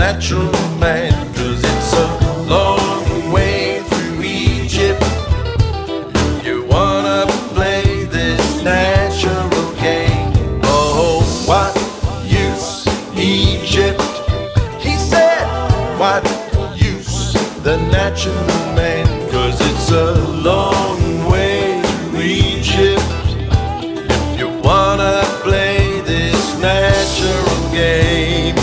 natural man, 'cause it's a long way through Egypt. If you wanna play this natural game, oh, what use Egypt? He said, what use the natural man, 'cause it's a long way to Egypt. If you wanna play this natural game.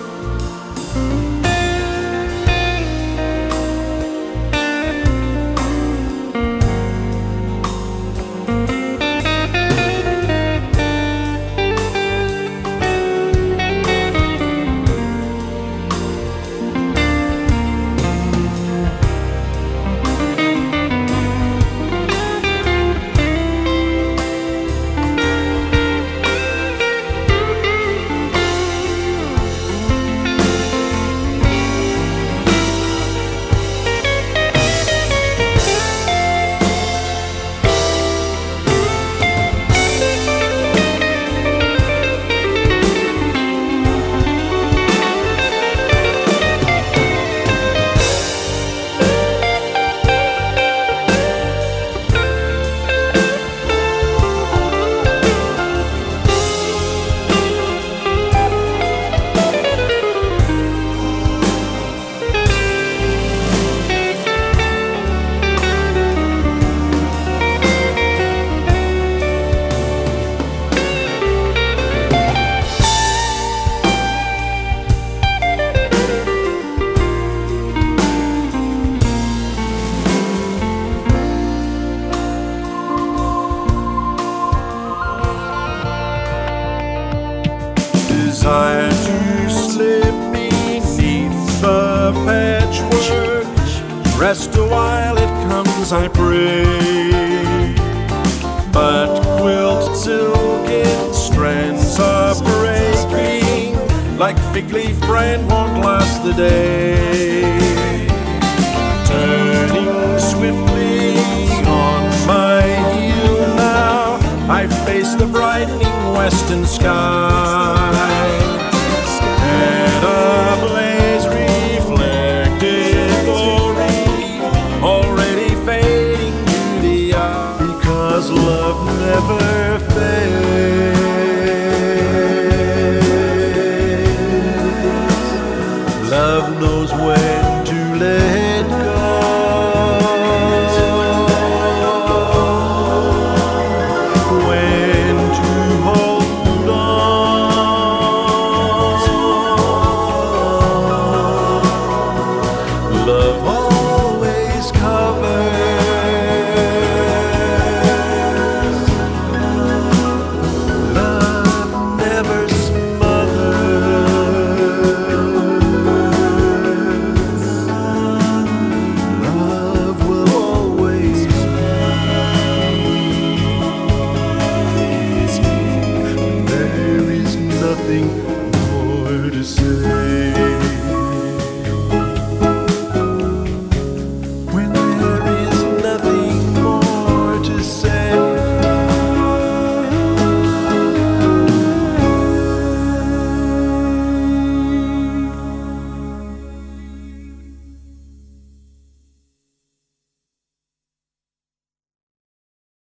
Desire to slip beneath the patchwork. Rest a while, it comes, I pray. But quilted silken strands are breaking, like fig leaf brand won't last the day. Turning swiftly on my heel now, I face the brightening western sky. Head ablaze, reflected glory, already fading to the eye, because love never fails.